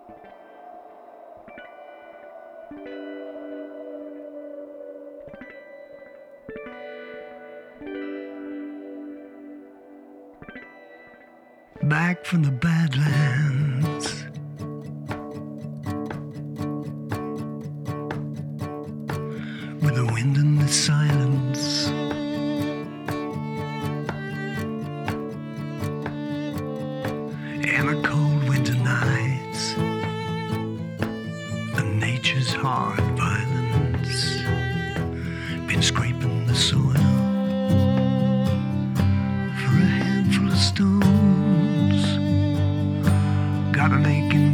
Back from the Badlands, with the wind and the silence, and the cold winter nights, and nature's hard violence, been scraping the soil for a handful of stones. Got an aching